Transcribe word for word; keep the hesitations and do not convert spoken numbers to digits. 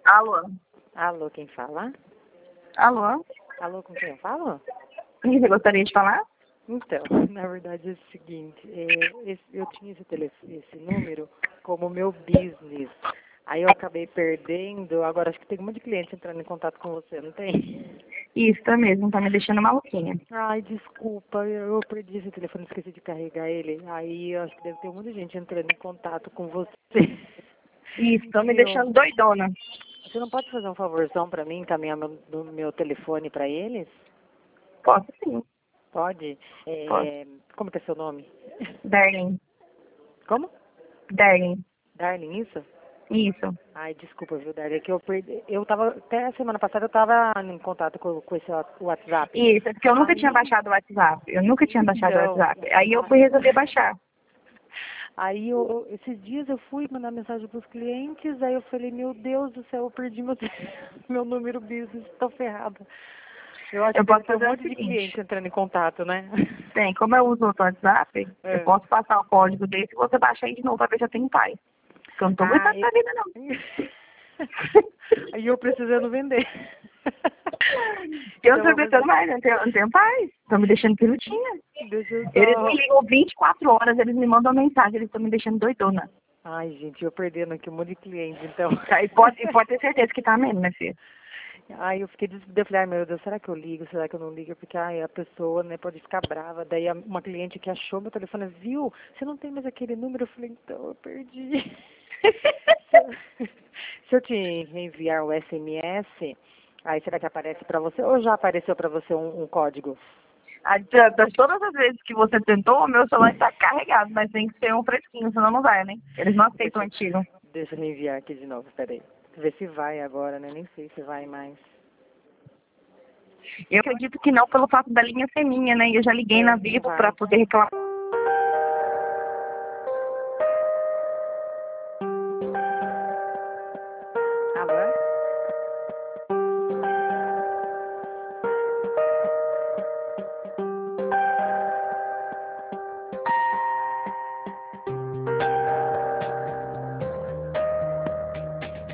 Alô? Alô, quem fala? Alô? Alô, com quem eu falo? Você gostaria de falar? Então, na verdade é o seguinte, é, esse- eu tinha esse, telefone, esse número como meu business. Aí eu acabei perdendo, agora acho que tem um monte de cliente entrando em contato com você, não tem? Isso, tá mesmo, tá me deixando maluquinha. Ai, desculpa, eu eu perdi esse telefone, esqueci de carregar ele. Aí eu acho que deve ter um monte de gente entrando em contato com você. Isso, tá me Viu? deixando doidona. Você não pode fazer um favorzão pra mim, encaminhar meu, do meu telefone pra eles? Posso sim, Pode? posso. É, como que é seu nome? Darling, Como? Darling, Darling, isso? isso. Ai, desculpa, viu, Darling, é que eu perdi. Eu tava, até a semana passada eu tava em contato com, com esse wa- WhatsApp. Isso, é porque eu nunca tinha Aí, baixado o WhatsApp. Eu nunca tinha baixado o então, WhatsApp. Aí eu a- fui resolver baixar. aí eu, eu- esses dias eu fui mandar mensagem pros clientes, aí eu falei, meu Deus do céu, eu perdi meu, meu número business, tô ferrada. Eu acho Eu que deve posso ter um fazer o monte de seguinte. cliente entrando em contato, né? Tem, como eu uso outro WhatsApp, eu É. posso passar o código desse e você baixa aí de novo pra ver se eu tenho paz. Porque eu não tô Ah, aguentando e- da vida, não. aí eu precisando vender. Eu não Então tô eu vou aguentando fazer. mais, eu não tenho, eu não tenho paz. Estão me deixando pirutinha. Deixa eu Eles me só. ligam vinte e quatro horas, eles me mandam mensagem, eles estão me deixando doidona. Ai, gente, eu perdendo aqui um monte de cliente, então. Tá, e, pode, e pode ter certeza que tá mesmo, minha filha. Ai, eu fiquei des... eu falei, ai meu Deus, será que eu ligo? Será que eu não ligo? Porque ai, a pessoa, né, pode ficar brava. Daí a- uma cliente que achou meu telefone, viu? Você não tem mais aquele número? Eu falei, então eu perdi. Se eu, se eu te enviar o S M S, aí será que aparece pra você? Ou já apareceu pra você um, um código? Adianta, todas as vezes que você tentou, o meu celular está carregado, mas tem que ser um fresquinho, senão não vai, né? Eles não aceitam Deixa, antigo. deixa eu enviar aqui de novo, peraí. Ver se vai agora, né? Nem sei se vai mais. Eu acredito que não, pelo fato da linha ser minha, né? E eu já liguei É, na não Vivo para vai. poder reclamar.